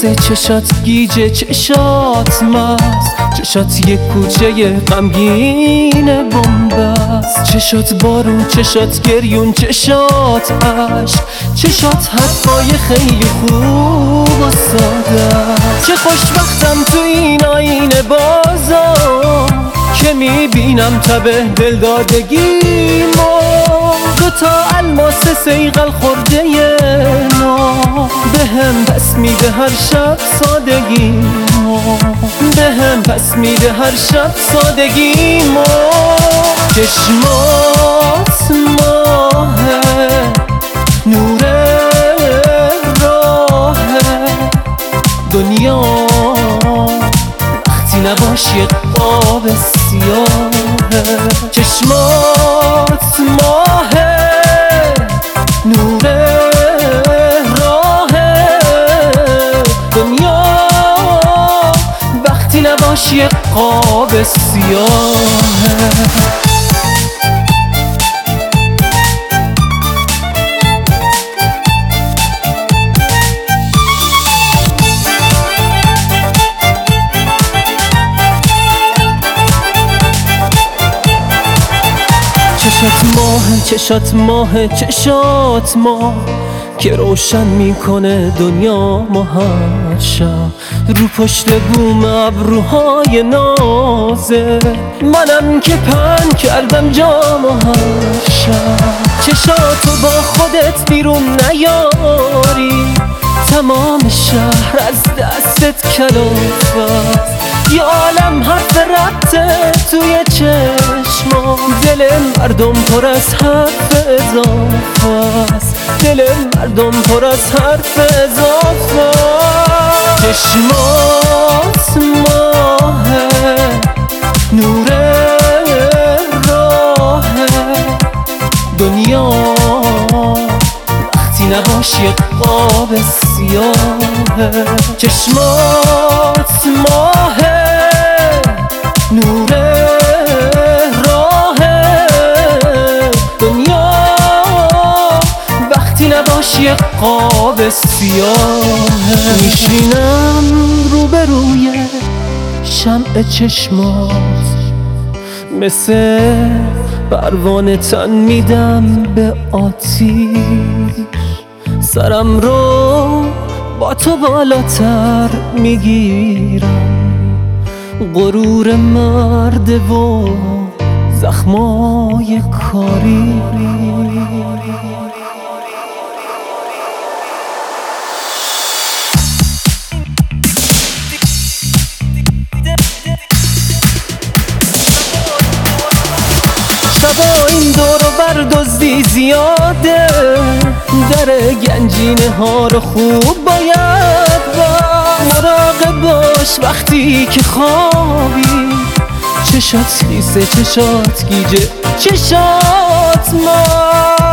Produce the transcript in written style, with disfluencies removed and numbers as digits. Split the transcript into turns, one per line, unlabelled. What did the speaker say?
خیسه، چشات گیجه، چشات مست، چشات یک کوچه غمگین بنبست، چشات بارون، چشات گریون، چشات عشق، چشات حرفای خیلی خوب و ساده. چه خوشبختم تو این آینه بازار که میبینم تبه دلدادگیمو، دوتا الماس سیغل خورده نام بهم پس میده هر شب سادگیمو، بهم پس میده هر شب سادگیمو. چشمات ماهه، نور راه دنیا، وقتی نباشی قاب سیاهه. چشمات ماهه، نور راه دنیا، وقتی نباشی قاب سیاهه. چشات ماه، چشات ماه، چشات ماه که روشن میکنه دنیا ما هر شب. رو پشت بوم ابروهای نازه منم که پن کردم جام هر شب. چشاتو با خودت بیرون نیاری، تمام شهر از دستت کلافت. یه عالم حرف ربطه توی چشما، دل مردم پر از حرف اضافه است، دل مردم پر از حرف اضافه است. چشمات ماهه، نور راه دنیا، وقتی نباشی قاب سیاهه. چشمات ماهه، نور راه دنیا، وقتی نباشی قاب سیاهه. میشینم روبروی شمع چشمات، مثل پروانه تن میدم به آتیش، سرم رو با تو بالاتر میگیرم، غرور مرده و زخمای کاری. شبا این دور و بر دزدی زیاده، در گنجینه ها رو خوب باید مراقب باش وقتی که خوابی. چشات خیسه، چشات گیجه، چشات ما